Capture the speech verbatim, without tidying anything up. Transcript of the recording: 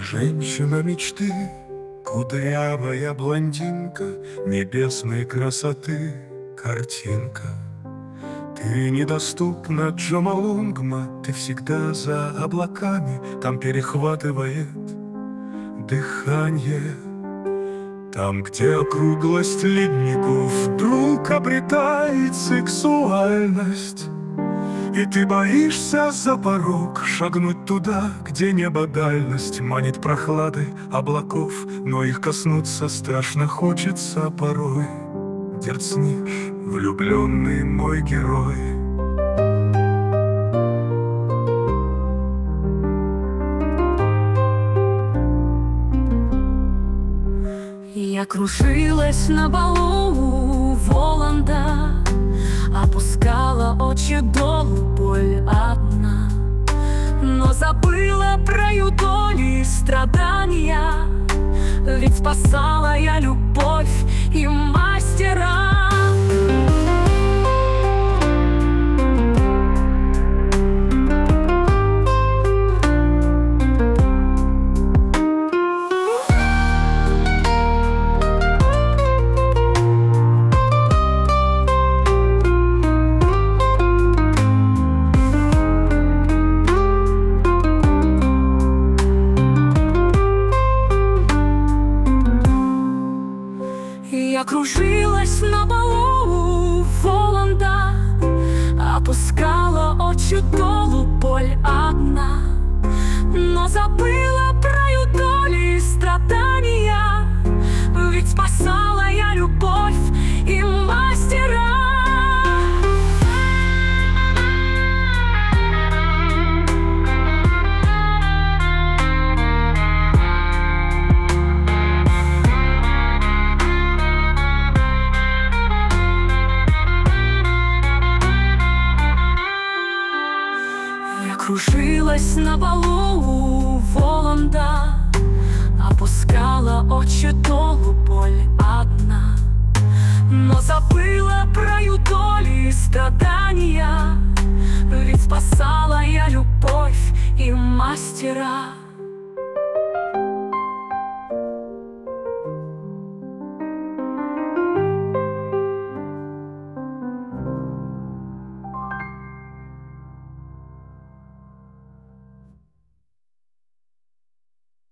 Женщина мечты, кудрявая блондинка, небесной красоты картинка. Ты недоступна, Джомолунгма, ты всегда за облаками, там перехватывает дыхание. Там, где округлость ледников вдруг обретает сексуальность, и ты боишься за порог шагнуть туда, где небо дальность манит прохладой облаков, но их коснуться страшно хочется порой. Дерзнишь, влюбленный мой герой. Я кружилась на балу Воланда, опускала очи долу, боль одна, но забыла про юдоли и страдания, ведь спасала я любовь и мастера. Я кружилась на балу Воланда, опускала очи долу, боль одна, но забыла про юдоли и страдания, ведь спасала я любовь и мастера. Кружилась на балу Воланда, опускала очи долу, боль одна, но забыла про юдоли и страдания, ведь спасала я любовь и мастера.